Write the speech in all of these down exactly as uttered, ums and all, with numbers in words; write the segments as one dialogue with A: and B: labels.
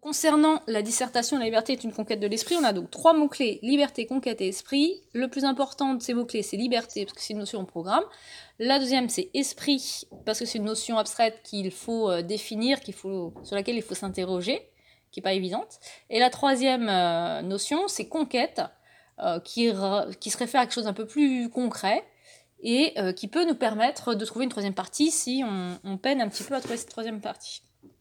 A: Concernant la dissertation, la liberté est une conquête de l'esprit, on a donc trois mots-clés, liberté, conquête et esprit. Le plus important de ces mots-clés, c'est liberté, parce que c'est une notion au programme. La deuxième, c'est esprit, parce que c'est une notion abstraite qu'il faut euh, définir, qu'il faut, sur laquelle il faut s'interroger, qui n'est pas évidente. Et la troisième euh, notion, c'est conquête, euh, qui, qui se réfère à quelque chose d'un peu plus concret, et euh, qui peut nous permettre de trouver une troisième partie si on, on peine un petit peu à trouver cette troisième partie. Ok ?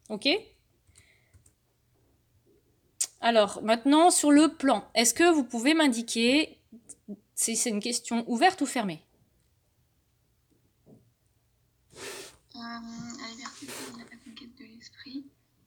A: Alors, maintenant, sur le plan, est-ce que vous pouvez m'indiquer si c'est une question ouverte ou fermée?
B: euh, La liberté, c'est la conquête de l'esprit.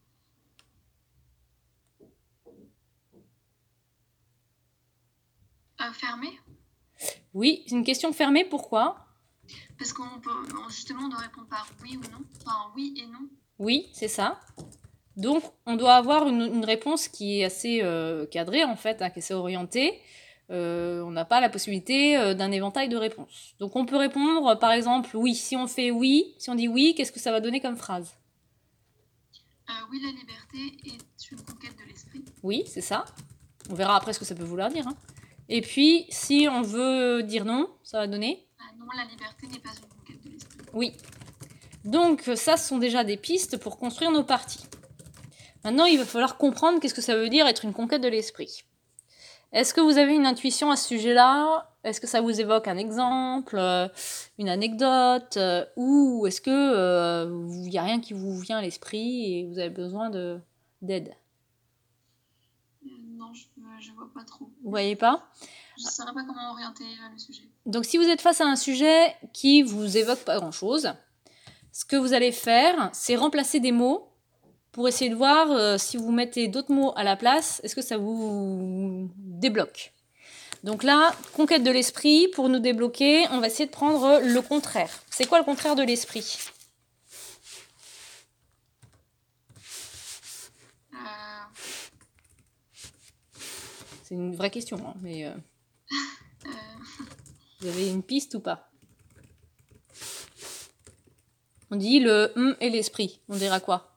B: Euh, fermée?
A: Oui, c'est une question fermée, pourquoi?
B: Parce qu'on peut, justement, on doit répondre par oui ou non. Enfin, oui et non.
A: Oui, c'est ça. Donc, on doit avoir une, une réponse qui est assez euh, cadrée, en fait, hein, qui est assez orientée. Euh, on n'a pas la possibilité euh, d'un éventail de réponses. Donc, on peut répondre, par exemple, oui. Si on fait oui, si on dit oui, qu'est-ce que ça va donner comme phrase?
B: euh, Oui, la liberté est une conquête de l'esprit.
A: Oui, c'est ça. On verra après ce que ça peut vouloir dire. Hein. Et puis, si on veut dire non, ça va donner?
B: Ah non, la liberté n'est pas une conquête de l'esprit.
A: Oui. Donc ça, ce sont déjà des pistes pour construire nos parties. Maintenant, il va falloir comprendre qu'est-ce que ça veut dire être une conquête de l'esprit. Est-ce que vous avez une intuition à ce sujet-là? Est-ce que ça vous évoque un exemple, une anecdote, ou est-ce que euh, il n'y a rien qui vous vient à l'esprit et vous avez besoin de, d'aide?
B: euh, Non, je ne vois pas trop.
A: Vous voyez pas?
B: Je ne saurais pas comment orienter le sujet.
A: Donc si vous êtes face à un sujet qui vous évoque pas grand-chose, ce que vous allez faire, c'est remplacer des mots pour essayer de voir euh, si vous mettez d'autres mots à la place, est-ce que ça vous débloque. Donc là, conquête de l'esprit, pour nous débloquer, on va essayer de prendre le contraire. C'est quoi le contraire de l'esprit?
B: euh...
A: C'est une vraie question, hein, mais euh...
B: euh...
A: vous avez une piste ou pas? On dit le hum et l'esprit, on dira quoi?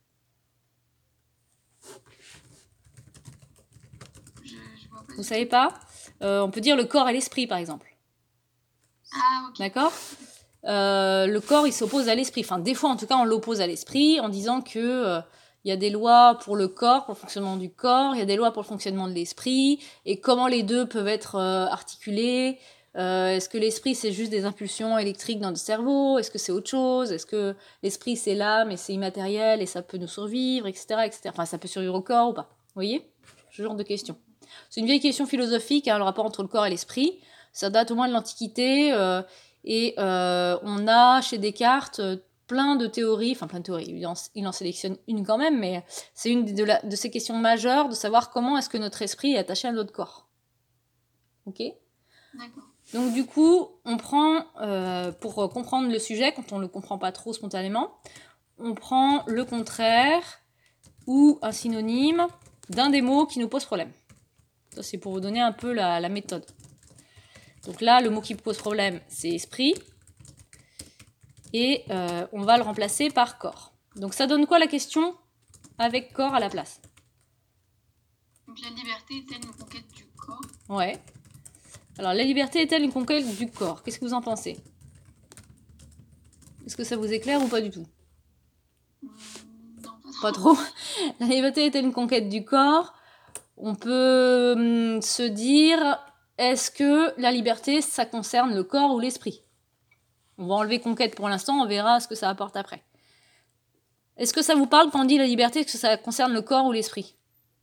A: Vous savez pas? euh, On peut dire le corps et l'esprit, par exemple.
B: Ah, ok.
A: D'accord? euh, Le corps, il s'oppose à l'esprit. Enfin, des fois, en tout cas, on l'oppose à l'esprit en disant que euh, il y a des lois pour le corps, pour le fonctionnement du corps, il y a des lois pour le fonctionnement de l'esprit, et comment les deux peuvent être euh, articulés. Euh, est-ce que l'esprit, c'est juste des impulsions électriques dans le cerveau? Est-ce que c'est autre chose? Est-ce que l'esprit, c'est l'âme et c'est immatériel et ça peut nous survivre, et cetera, et cetera. Enfin, ça peut survivre au corps ou pas. Vous voyez? Ce genre de questions. C'est une vieille question philosophique, hein, le rapport entre le corps et l'esprit. Ça date au moins de l'Antiquité. Euh, et euh, on a chez Descartes plein de théories, enfin plein de théories, il en, il en sélectionne une quand même, mais c'est une de, la, de ces questions majeures de savoir comment est-ce que notre esprit est attaché à notre corps. Ok?
B: D'accord.
A: Donc du coup, on prend, euh, pour comprendre le sujet, quand on ne le comprend pas trop spontanément, on prend le contraire ou un synonyme d'un des mots qui nous pose problème. Ça, c'est pour vous donner un peu la, la méthode. Donc là, le mot qui pose problème, c'est esprit. Et euh, on va le remplacer par corps. Donc ça donne quoi la question avec corps à la place?
B: Donc la liberté est-elle une conquête du corps?
A: Ouais. Alors la liberté est-elle une conquête du corps? Qu'est-ce que vous en pensez? Est-ce que ça vous éclaire ou pas du tout?
B: mmh, Non, pas trop.
A: Pas trop. La liberté est-elle une conquête du corps? On peut hum, se dire, est-ce que la liberté, ça concerne le corps ou l'esprit? On va enlever conquête pour l'instant, on verra ce que ça apporte après. Est-ce que ça vous parle quand on dit la liberté, est-ce que ça concerne le corps ou l'esprit?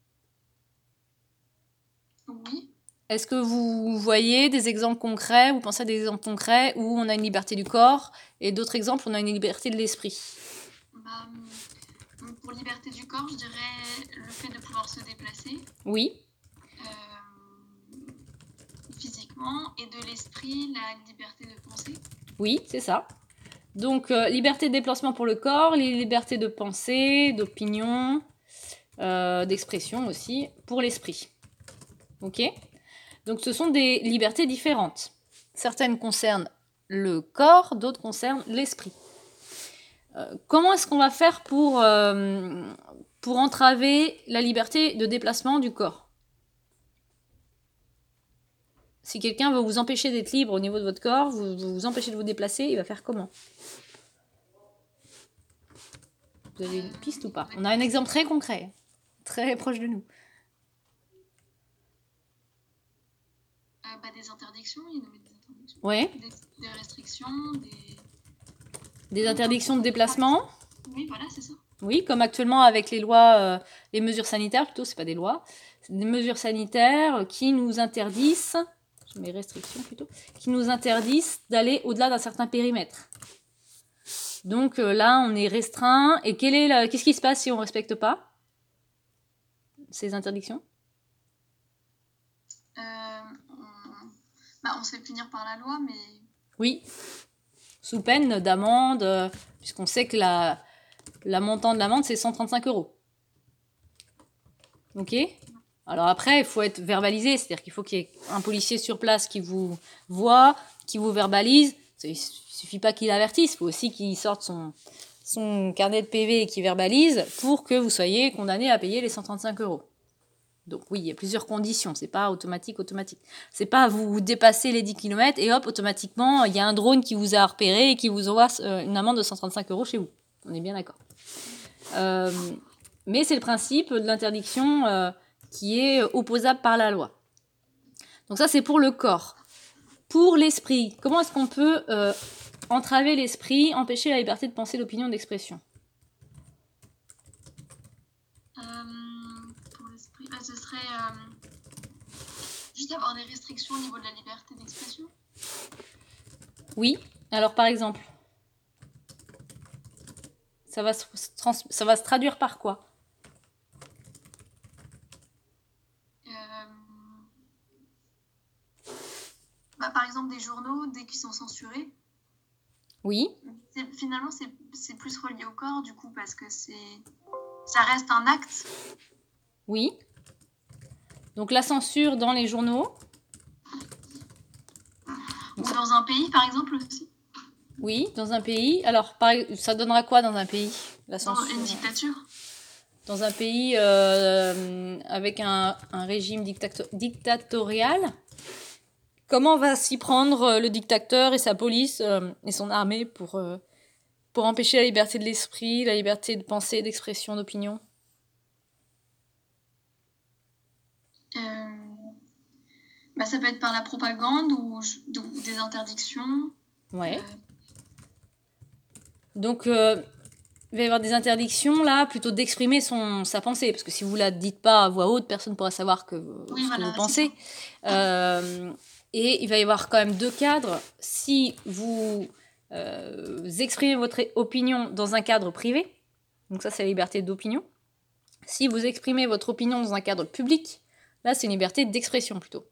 B: Oui.
A: Est-ce que vous voyez des exemples concrets, vous pensez à des exemples concrets où on a une liberté du corps et d'autres exemples où on a une liberté de l'esprit?
B: Bah, pour liberté du corps, je dirais le fait de pouvoir se déplacer.
A: Oui.
B: Euh, physiquement, et de l'esprit, la liberté de penser.
A: Oui, c'est ça. Donc, euh, liberté de déplacement pour le corps, liberté de pensée, d'opinion, euh, d'expression aussi, pour l'esprit. Ok? Donc, ce sont des libertés différentes. Certaines concernent le corps, d'autres concernent l'esprit. Euh, comment est-ce qu'on va faire pour, euh, pour entraver la liberté de déplacement du corps. Si quelqu'un veut vous empêcher d'être libre au niveau de votre corps, vous, vous, vous empêcher de vous déplacer, il va faire comment? Vous avez une piste ou pas? On a un exemple très concret, très proche de nous.
B: Euh, bah, des interdictions, il y a des interdictions.
A: Ouais.
B: Des, des restrictions, des...
A: Des interdictions de déplacement.
B: Oui, voilà, c'est ça.
A: Oui, comme actuellement avec les lois, euh, les mesures sanitaires, plutôt, c'est pas des lois, c'est des mesures sanitaires qui nous interdisent, mes restrictions plutôt, qui nous interdisent d'aller au-delà d'un certain périmètre. Donc euh, là, on est restreint. Et quel est la... qu'est-ce qui se passe si on ne respecte pas ces interdictions?
B: euh, on... Bah, on se fait punir par la loi, mais...
A: Oui, sous peine d'amende, euh, puisqu'on sait que la... la montant de l'amende, c'est cent trente-cinq euros. Ok? Alors après, il faut être verbalisé, c'est-à-dire qu'il faut qu'il y ait un policier sur place qui vous voit, qui vous verbalise. Il ne suffit pas qu'il avertisse, il faut aussi qu'il sorte son, son carnet de P V et qu'il verbalise pour que vous soyez condamné à payer les cent trente-cinq euros. Donc oui, il y a plusieurs conditions, c'est pas automatique, automatique. C'est pas vous dépassez les dix kilomètres et hop, automatiquement, il y a un drone qui vous a repéré et qui vous envoie une amende de cent trente-cinq euros chez vous. On est bien d'accord. Euh, mais c'est le principe de l'interdiction euh, qui est opposable par la loi. Donc ça, c'est pour le corps. Pour l'esprit, comment est-ce qu'on peut euh, entraver l'esprit, empêcher la liberté de pensée, d'opinion, d'expression?
B: euh, Pour l'esprit, bah, ce serait euh, juste avoir des restrictions au niveau de la liberté d'expression.
A: Oui, alors par exemple, ça va se, trans- ça va se traduire par quoi?
B: euh, bah, Par exemple, des journaux, dès qu'ils sont censurés.
A: Oui.
B: C'est, finalement, c'est, c'est plus relié au corps, du coup, parce que c'est, ça reste un acte.
A: Oui. Donc la censure dans les journaux.
B: Ou dans un pays, par exemple, aussi.
A: Oui, dans un pays. Alors, par... ça donnera quoi dans un pays, la censure?
B: Dans une dictature.
A: Dans un pays euh, avec un, un régime dictato- dictatorial, comment va s'y prendre le dictateur et sa police euh, et son armée pour, euh, pour empêcher la liberté de l'esprit, la liberté de pensée, d'expression, d'opinion?
B: euh, bah, Ça peut être par la propagande ou, ou des interdictions.
A: Ouais.
B: Euh...
A: Donc, euh, il va y avoir des interdictions, là, plutôt d'exprimer son, sa pensée. Parce que si vous ne la dites pas à voix haute, personne ne pourra savoir que,
B: oui,
A: ce
B: voilà,
A: que vous pensez. Euh, et il va y avoir quand même deux cadres. Si vous euh, exprimez votre opinion dans un cadre privé, donc ça, c'est la liberté d'opinion. Si vous exprimez votre opinion dans un cadre public, là, c'est une liberté d'expression, plutôt.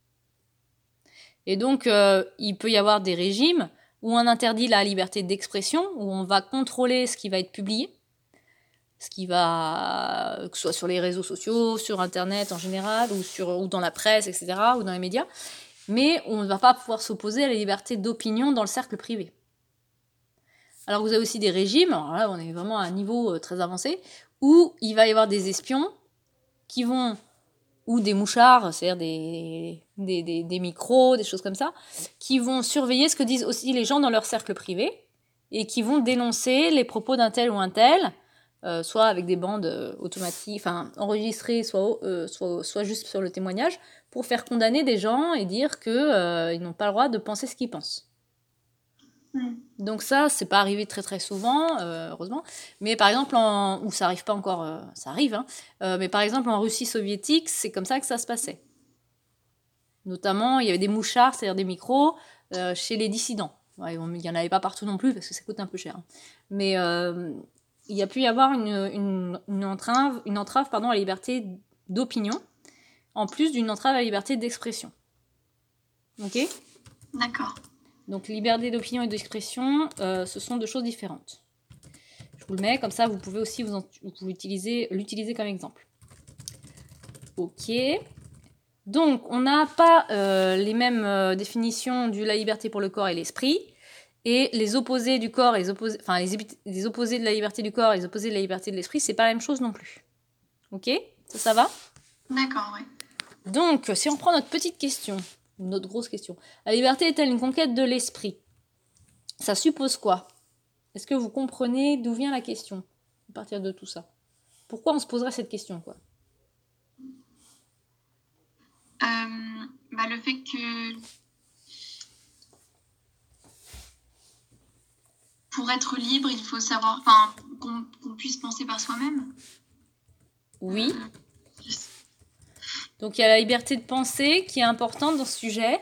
A: Et donc, euh, il peut y avoir des régimes où on interdit la liberté d'expression, où on va contrôler ce qui va être publié, ce qui va, que ce soit sur les réseaux sociaux, sur Internet en général, ou, sur, ou dans la presse, et cetera, ou dans les médias, mais on ne va pas pouvoir s'opposer à la liberté d'opinion dans le cercle privé. Alors vous avez aussi des régimes, alors là on est vraiment à un niveau très avancé, où il va y avoir des espions qui vont, ou des mouchards, c'est-à-dire des, des, des, des micros, des choses comme ça, qui vont surveiller ce que disent aussi les gens dans leur cercle privé, et qui vont dénoncer les propos d'un tel ou un tel, euh, soit avec des bandes euh, automatiques, enfin enregistrées, soit, euh, soit, soit juste sur le témoignage, pour faire condamner des gens et dire qu'ils euh, n'ont pas le droit de penser ce qu'ils pensent. Mm. Donc ça, c'est pas arrivé très très souvent, euh, heureusement, mais par exemple, en... ou ça arrive pas encore, euh, ça arrive, hein, euh, mais par exemple en Russie soviétique, c'est comme ça que ça se passait. Notamment, il y avait des mouchards, c'est-à-dire des micros, euh, chez les dissidents. Ouais, il n'y en avait pas partout non plus, parce que ça coûte un peu cher. Mais euh, il y a pu y avoir une, une, une entrave, une entrave pardon, à la liberté d'opinion, en plus d'une entrave à la liberté d'expression. Ok ?
B: D'accord.
A: Donc liberté d'opinion et d'expression, euh, ce sont deux choses différentes. Je vous le mets, comme ça vous pouvez aussi vous, en, vous l'utiliser, l'utiliser comme exemple. Ok. Donc on n'a pas euh, les mêmes euh, définitions de la liberté pour le corps et l'esprit. Et les opposés du corps, et les opposés, enfin les, les opposés de la liberté du corps et les opposés de la liberté de l'esprit, c'est pas la même chose non plus. Ok? Ça, ça va?
B: D'accord, ouais.
A: Donc, si on prend notre petite question, notre grosse question, la liberté est-elle une conquête de l'esprit? Ça suppose quoi? Est-ce que vous comprenez d'où vient la question à partir de tout ça? Pourquoi on se poserait cette question, quoi?
B: Euh, bah, le fait que pour être libre, il faut savoir, enfin, qu'on qu'on puisse penser par soi-même.
A: Oui.
B: Euh, je sais-
A: Donc il y a la liberté de penser qui est importante dans ce sujet.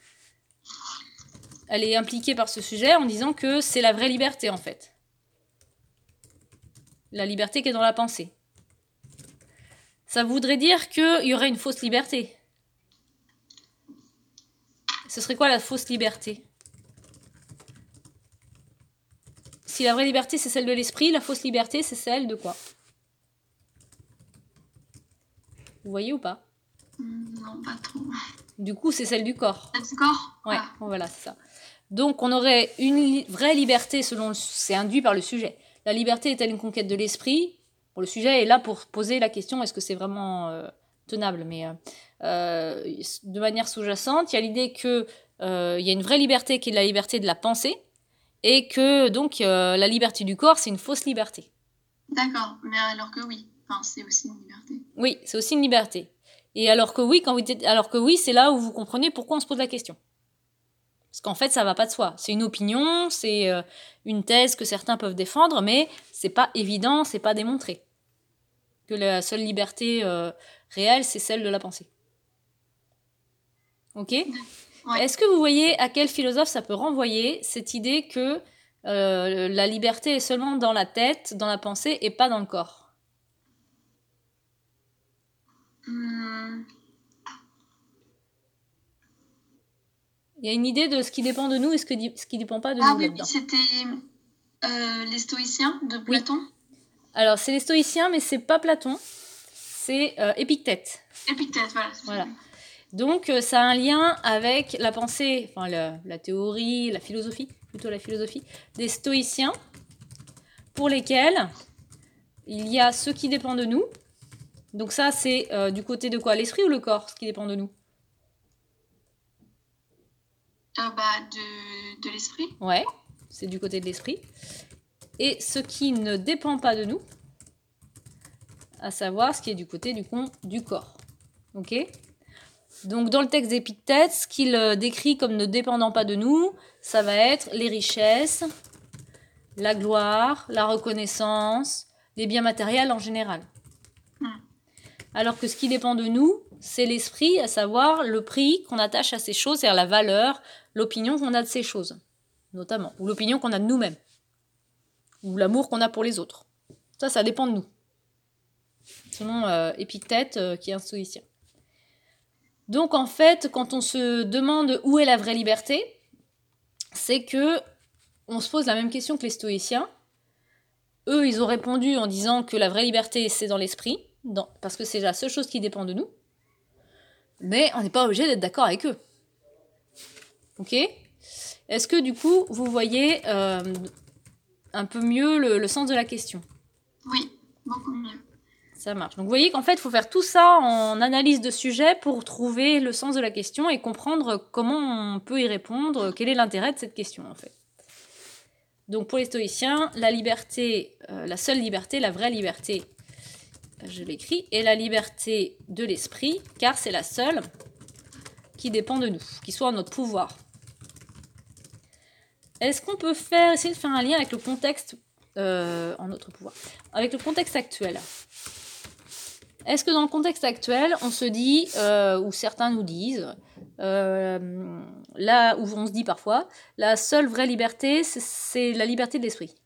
A: Elle est impliquée par ce sujet en disant que c'est la vraie liberté en fait. La liberté qui est dans la pensée. Ça voudrait dire qu'il y aurait une fausse liberté. Ce serait quoi la fausse liberté? Si la vraie liberté c'est celle de l'esprit, la fausse liberté c'est celle de quoi? Vous voyez ou pas?
B: Non, pas trop.
A: Du coup, c'est celle du corps.
B: Celle du corps?
A: Ouais,
B: Ah.
A: voilà, c'est ça. Donc, on aurait une li- vraie liberté selon le... C'est induit par le sujet. La liberté est-elle une conquête de l'esprit? Bon, le sujet est là pour poser la question, est-ce que c'est vraiment euh, tenable? Mais euh, euh, de manière sous-jacente, il y a l'idée qu'il euh, y a une vraie liberté qui est la liberté de la pensée et que donc euh, la liberté du corps, c'est une fausse liberté.
B: D'accord, mais alors que oui, enfin, c'est aussi une liberté.
A: Oui, c'est aussi une liberté. Et alors que oui, quand vous dites, alors que oui, c'est là où vous comprenez pourquoi on se pose la question. Parce qu'en fait, ça va pas de soi. C'est une opinion, c'est euh, une thèse que certains peuvent défendre, mais c'est pas évident, c'est pas démontré. Que la seule liberté euh, réelle, c'est celle de la pensée. Ok?
B: Ouais.
A: Est-ce que vous voyez à quel philosophe ça peut renvoyer cette idée que euh, la liberté est seulement dans la tête, dans la pensée, et pas dans le corps?
B: Hum,
A: Il y a une idée de ce qui dépend de nous et ce, que di- ce qui dépend pas de
B: Ah
A: nous
B: oui, oui,
A: là-dedans.
B: c'était euh, les stoïciens de Platon.
A: Alors, c'est les stoïciens, mais c'est pas Platon, c'est euh, Épictète.
B: Épictète, voilà. c'est
A: Voilà.
B: ça.
A: Donc, euh, ça a un lien avec la pensée, enfin la, la théorie, la philosophie, plutôt la philosophie, des stoïciens, pour lesquels il y a ce qui dépend de nous. Donc ça, c'est euh, du côté de quoi? L'esprit ou le corps, ce qui dépend de nous?
B: Euh, bah, de, de l'esprit.
A: Ouais, c'est du côté de l'esprit. Et ce qui ne dépend pas de nous, à savoir ce qui est du côté du, con, du corps. Ok? Donc dans le texte d'Épictète, ce qu'il euh, décrit comme ne dépendant pas de nous, ça va être les richesses, la gloire, la reconnaissance, les biens matériels en général.
B: Mm.
A: Alors que ce qui dépend de nous, c'est l'esprit, à savoir le prix qu'on attache à ces choses, c'est-à-dire la valeur, l'opinion qu'on a de ces choses, notamment, ou l'opinion qu'on a de nous-mêmes, ou l'amour qu'on a pour les autres. Ça, ça dépend de nous. Selon euh, Épictète, euh, qui est un stoïcien. Donc en fait, quand on se demande où est la vraie liberté, c'est que on se pose la même question que les stoïciens. Eux, ils ont répondu en disant que la vraie liberté, c'est dans l'esprit, dans, parce que c'est la seule chose qui dépend de nous. Mais on n'est pas obligé d'être d'accord avec eux. Ok? Est-ce que du coup, vous voyez euh, un peu mieux le, le sens de la question?
B: Oui, beaucoup mieux.
A: Ça marche. Donc vous voyez qu'en fait, il faut faire tout ça en analyse de sujet pour trouver le sens de la question et comprendre comment on peut y répondre, quel est l'intérêt de cette question en fait. Donc pour les stoïciens, la liberté, euh, la seule liberté, la vraie liberté, je l'écris, est la liberté de l'esprit, car c'est la seule qui dépend de nous, qui soit en notre pouvoir. Est-ce qu'on peut faire, essayer de faire un lien avec le contexte euh, en notre pouvoir, avec le contexte actuel? Est-ce que dans le contexte actuel, on se dit, euh, ou certains nous disent, euh, là où on se dit parfois, la seule vraie liberté, c'est la liberté de l'esprit?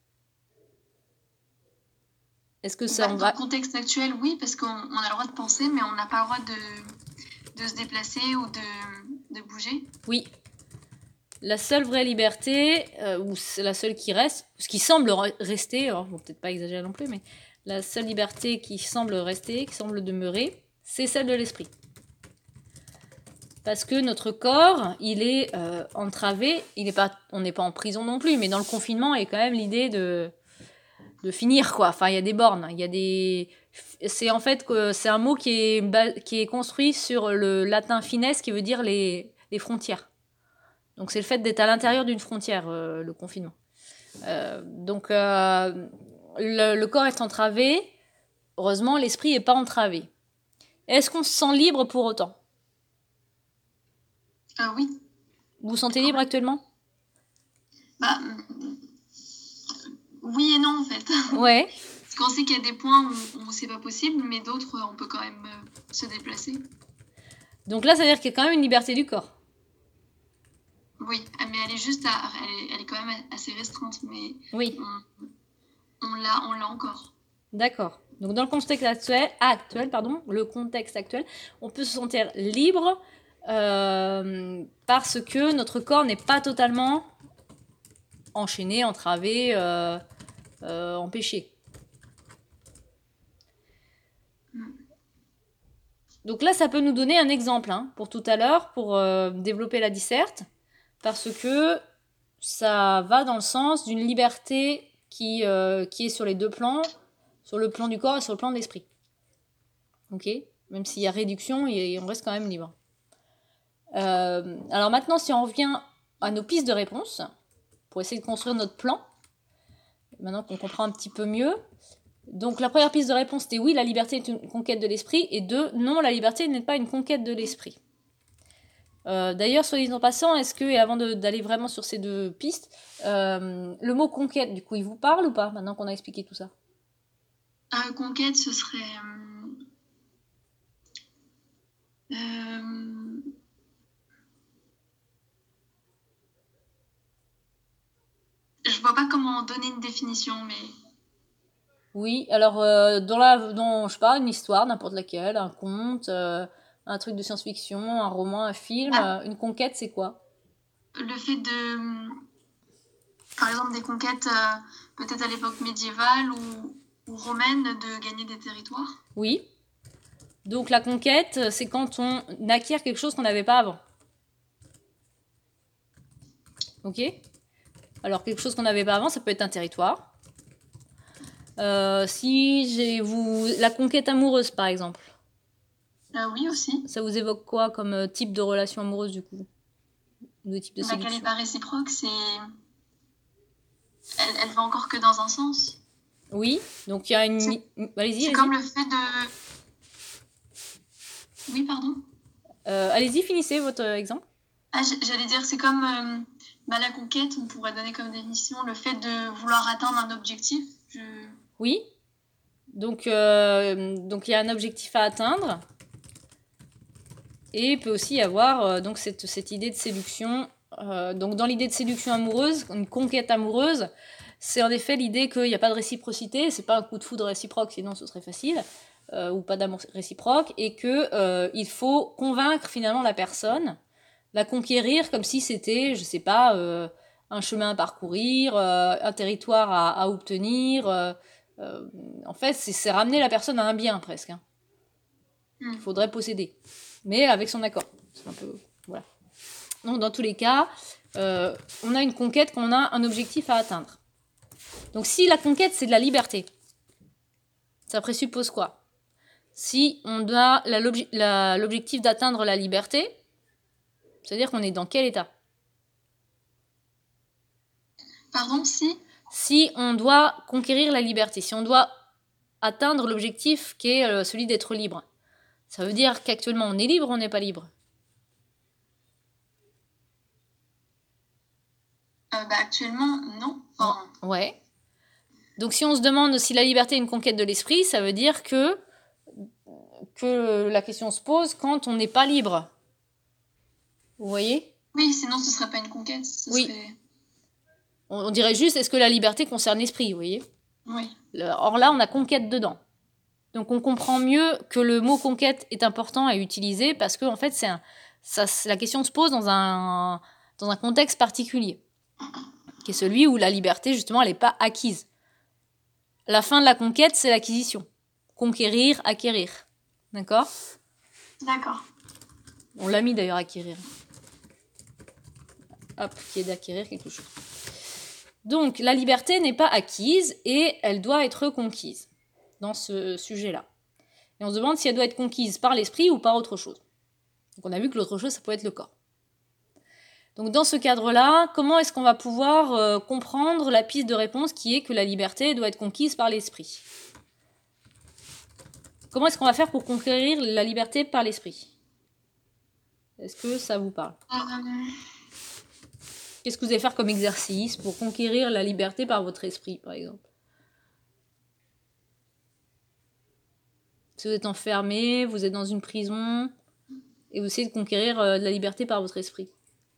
A: Est-ce que ça
B: Bah,
A: on
B: dans
A: va...
B: le contexte actuel, oui, parce qu'on on a le droit de penser, mais on n'a pas le droit de, de se déplacer ou de, de bouger.
A: Oui. La seule vraie liberté, euh, ou c'est la seule qui reste, ce qui semble rester, alors bon, peut-être pas exagérer non plus, mais la seule liberté qui semble rester, qui semble demeurer, c'est celle de l'esprit. Parce que notre corps, il est euh, entravé, il est pas, on n'est pas en prison non plus, mais dans le confinement, il y a quand même l'idée de, de finir, quoi. Enfin, il y a des bornes, il y a des... C'est en fait que c'est un mot qui est, qui est construit sur le latin fines, qui veut dire les, les frontières. Donc c'est le fait d'être à l'intérieur d'une frontière, euh, le confinement. Euh, donc euh, le, le corps est entravé, heureusement l'esprit n'est pas entravé. Est-ce qu'on se sent libre pour autant?
B: Euh, oui.
A: Vous vous sentez libre actuellement?
B: Bah, oui et non en fait.
A: Ouais.
B: Parce qu'on sait qu'il y a des points où, où c'est pas possible, mais d'autres on peut quand même euh, se déplacer.
A: Donc là, ça veut dire qu'il y a quand même une liberté du corps.
B: Oui, mais elle est juste, à, elle, est, elle est quand même assez restreinte, mais
A: oui.
B: on, on l'a, on l'a encore.
A: D'accord. Donc dans le contexte actuel, actuel, pardon, le contexte actuel, on peut se sentir libre euh, parce que notre corps n'est pas totalement enchaîné, entravé, euh, euh, empêché. Mm. Donc là, ça peut nous donner un exemple hein, pour tout à l'heure, pour euh, développer la disserte, parce que ça va dans le sens d'une liberté qui, euh, qui est sur les deux plans, sur le plan du corps et sur le plan de l'esprit. Ok ? Même s'il y a réduction, on reste quand même libre. Euh, alors maintenant, si on revient à nos pistes de réponse, pour essayer de construire notre plan, maintenant qu'on comprend un petit peu mieux. Donc la première piste de réponse, c'était oui, la liberté est une conquête de l'esprit, et deux, non, la liberté n'est pas une conquête de l'esprit. Euh, d'ailleurs, soit dit en passant, est-ce que, et avant de, d'aller vraiment sur ces deux pistes, euh, le mot conquête, du coup, il vous parle ou pas, maintenant qu'on a expliqué tout ça?
B: euh, Conquête, ce serait... Euh... Euh... Je vois pas comment donner une définition, mais...
A: Oui, alors, euh, dans, la, dans, je sais pas, une histoire, n'importe laquelle, un conte, euh, un truc de science-fiction, un roman, un film, ah. euh, une conquête, c'est quoi?
B: Le fait de... Par exemple, des conquêtes, euh, peut-être à l'époque médiévale ou, ou romaine, de gagner des territoires.
A: Oui. Donc la conquête, c'est quand on acquiert quelque chose qu'on n'avait pas avant. Ok ? Alors quelque chose qu'on n'avait pas avant, ça peut être un territoire. Euh, si j'ai vous... La conquête amoureuse, par exemple.
B: Euh, oui, aussi.
A: Ça vous évoque quoi comme type de relation amoureuse, du coup? De type de séduction?
B: Bah, qu'elle n'est pas réciproque, c'est... Elle, elle va encore que dans un sens.
A: Oui, donc il y a une...
B: C'est,
A: allez-y,
B: c'est
A: allez-y.
B: comme le fait de... Oui, pardon.
A: Euh, allez-y, finissez votre exemple.
B: Ah, j'allais dire, c'est comme euh, bah, la conquête, on pourrait donner comme définition le fait de vouloir atteindre un objectif. Je...
A: Oui, donc euh, donc il y a un objectif à atteindre. Et il peut aussi y avoir euh, donc cette, cette idée de séduction. Euh, donc dans l'idée de séduction amoureuse, une conquête amoureuse, c'est en effet l'idée qu'il n'y a pas de réciprocité, c'est pas un coup de foudre réciproque, sinon ce serait facile, euh, ou pas d'amour réciproque, et qu'il euh, faut convaincre finalement la personne, la conquérir comme si c'était, je sais pas, euh, un chemin à parcourir, euh, un territoire à, à obtenir. Euh, euh, en fait, c'est, c'est ramener la personne à un bien presque. Hein. Mm. Il faudrait posséder. Mais avec son accord. C'est un peu... Voilà. Donc, dans tous les cas, euh, on a une conquête quand on a un objectif à atteindre. Donc, si la conquête, c'est de la liberté, ça présuppose quoi? Si on a la, la, l'objectif d'atteindre la liberté, c'est-à-dire qu'on est dans quel état?
B: Pardon, si
A: Si on doit conquérir la liberté, si on doit atteindre l'objectif qui est euh, celui d'être libre, ça veut dire qu'actuellement on est libre ou on n'est pas libre?
B: Euh, bah, actuellement, non. Enfin...
A: Ouais. Donc si on se demande si la liberté est une conquête de l'esprit, ça veut dire que, que la question se pose quand on n'est pas libre. Vous voyez?
B: Oui, sinon ce ne serait pas une conquête. Ce
A: oui.
B: Serait...
A: On, on dirait juste, est-ce que la liberté concerne l'esprit, vous voyez?
B: Oui.
A: Or là, on a conquête dedans. Donc on comprend mieux que le mot conquête est important à utiliser parce que en fait, c'est un, ça, la question se pose dans un, dans un contexte particulier, qui est celui où la liberté, justement, elle n'est pas acquise. La fin de la conquête, c'est l'acquisition. Conquérir, acquérir. D'accord ?
B: D'accord.
A: On l'a mis d'ailleurs, acquérir. Hop, qui est d'acquérir quelque chose. Donc, la liberté n'est pas acquise et elle doit être conquise dans ce sujet-là. Et on se demande si elle doit être conquise par l'esprit ou par autre chose. Donc, on a vu que l'autre chose, ça peut être le corps. Donc, dans ce cadre-là, comment est-ce qu'on va pouvoir euh, comprendre la piste de réponse qui est que la liberté doit être conquise par l'esprit? Comment est-ce qu'on va faire pour conquérir la liberté par l'esprit? Est-ce que ça vous parle?
B: Euh,
A: Qu'est-ce que vous allez faire comme exercice pour conquérir la liberté par votre esprit, par exemple? Si vous êtes enfermé, vous êtes dans une prison, et vous essayez de conquérir euh, la liberté par votre esprit.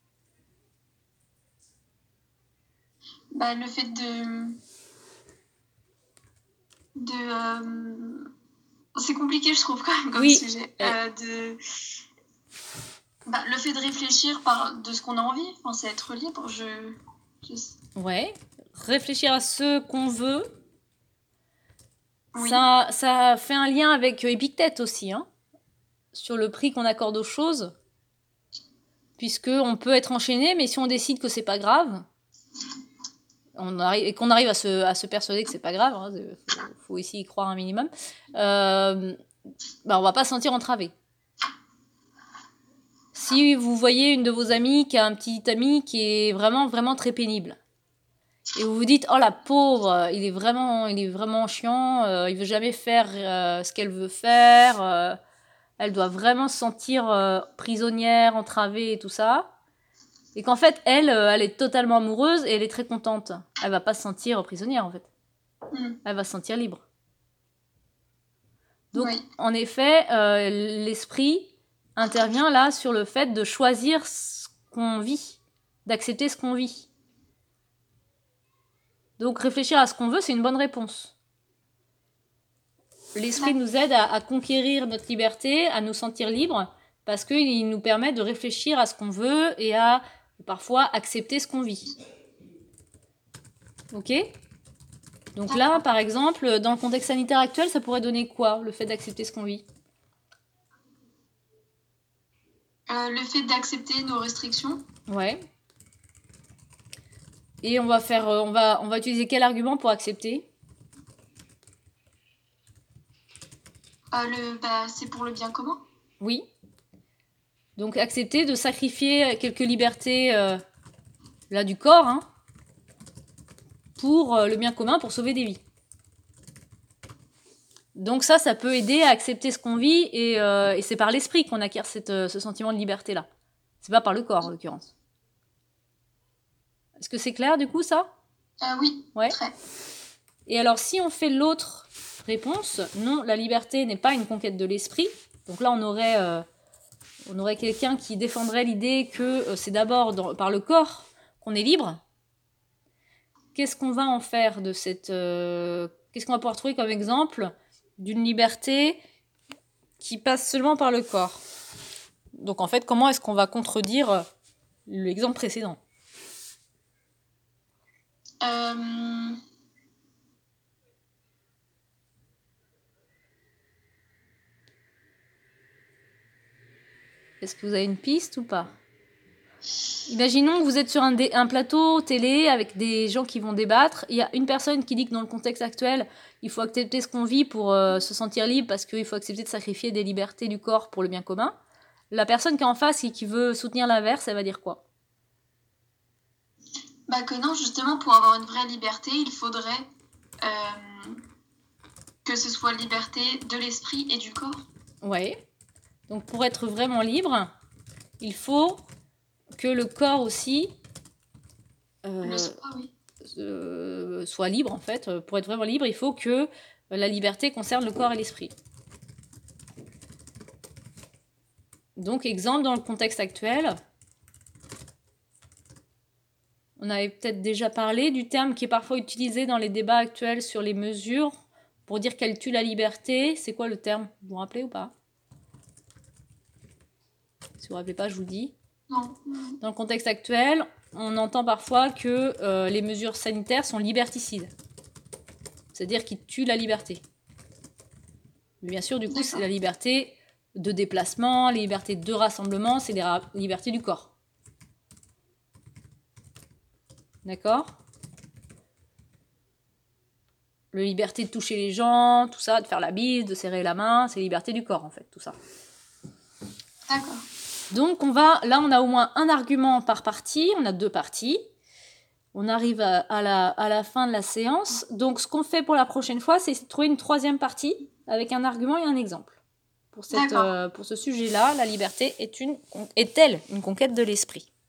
B: bah, le fait de... de euh, c'est compliqué, je trouve, quand même, comme
A: Oui.
B: sujet. Euh, de... Bah, le fait de réfléchir par de ce qu'on a envie, enfin, c'est être libre. Je... je...
A: Ouais. Réfléchir à ce qu'on veut.
B: Oui.
A: Ça, ça fait un lien avec Épictète aussi, hein, sur le prix qu'on accorde aux choses. Puisqu'on peut être enchaîné, mais si on décide que c'est pas grave, on arrive, et qu'on arrive à se, à se persuader que c'est pas grave, il hein, faut, faut ici y croire un minimum, euh, bah on va pas se sentir entravé. Si vous voyez une de vos amies qui a un petit ami qui est vraiment, vraiment très pénible, et vous vous dites, oh la pauvre, il est vraiment, il est vraiment chiant, euh, il veut jamais faire euh, ce qu'elle veut faire, euh, elle doit vraiment se sentir euh, prisonnière, entravée et tout ça, et qu'en fait, elle, euh, elle est totalement amoureuse et elle est très contente. Elle va pas se sentir prisonnière, en fait.
B: Mm.
A: Elle va se sentir libre. Donc,
B: Oui.
A: en effet, euh, l'esprit intervient là sur le fait de choisir ce qu'on vit, d'accepter ce qu'on vit. Donc, réfléchir à ce qu'on veut, c'est une bonne réponse. L'esprit nous aide à, à conquérir notre liberté, à nous sentir libres, parce qu'il nous permet de réfléchir à ce qu'on veut et à parfois accepter ce qu'on vit. Ok ? Donc là, par exemple, dans le contexte sanitaire actuel, ça pourrait donner quoi, le fait d'accepter ce qu'on vit?
B: euh, Le fait d'accepter nos restrictions.
A: Ouais. Et on va faire, euh, on va, on va utiliser quel argument pour accepter?
B: euh, le, bah, C'est pour le bien commun.
A: Oui. Donc accepter de sacrifier quelques libertés euh, là du corps hein, pour euh, le bien commun, pour sauver des vies. Donc ça, ça peut aider à accepter ce qu'on vit et, euh, et c'est par l'esprit qu'on acquiert cette, euh, ce sentiment de liberté-là. C'est pas par le corps en l'occurrence. Est-ce que c'est clair du coup ça?
B: euh, Oui,
A: ouais.
B: Très.
A: Et alors si on fait l'autre réponse, non, la liberté n'est pas une conquête de l'esprit. Donc là, on aurait, euh, on aurait quelqu'un qui défendrait l'idée que euh, c'est d'abord dans, par le corps qu'on est libre. Qu'est-ce qu'on va en faire de cette... Euh, qu'est-ce qu'on va pouvoir trouver comme exemple d'une liberté qui passe seulement par le corps? Donc en fait, comment est-ce qu'on va contredire l'exemple précédent?
B: euh...
A: Est-ce que vous avez une piste ou pas? Imaginons que vous êtes sur un, dé- un plateau télé avec des gens qui vont débattre. Il y a une personne qui dit que dans le contexte actuel, il faut accepter ce qu'on vit pour euh, se sentir libre parce qu'il faut accepter de sacrifier des libertés du corps pour le bien commun. La personne qui est en face et qui veut soutenir l'inverse, elle va dire quoi?
B: Bah que non, justement, pour avoir une vraie liberté, il faudrait euh, que ce soit liberté de l'esprit et du corps.
A: Ouais. Donc pour être vraiment libre, il faut que le corps aussi euh,
B: le soit, oui.
A: euh, soit libre en fait. Pour être vraiment libre, il faut que la liberté concerne le corps et l'esprit. Donc exemple dans le contexte actuel, on avait peut-être déjà parlé du terme qui est parfois utilisé dans les débats actuels sur les mesures pour dire qu'elle tue la liberté. C'est quoi le terme? Vous vous rappelez ou pas? Si vous ne vous rappelez pas, je vous dis.
B: Non.
A: Dans le contexte actuel, on entend parfois que euh, les mesures sanitaires sont liberticides. C'est-à-dire qu'ils tuent la liberté. Mais bien sûr, du coup,
B: D'accord.
A: c'est la liberté de déplacement, les libertés de rassemblement, c'est les ra- libertés du corps. D'accord? La liberté de toucher les gens, tout ça, de faire la bise, de serrer la main, c'est liberté du corps en fait, tout ça.
B: D'accord.
A: Donc on va, là on a au moins un argument par partie, on a deux parties. On arrive à, à, la, à la fin de la séance. Donc ce qu'on fait pour la prochaine fois, c'est trouver une troisième partie avec un argument et un exemple. Pour, cette, euh, pour ce sujet-là, la liberté est une, est-elle une conquête de l'esprit ?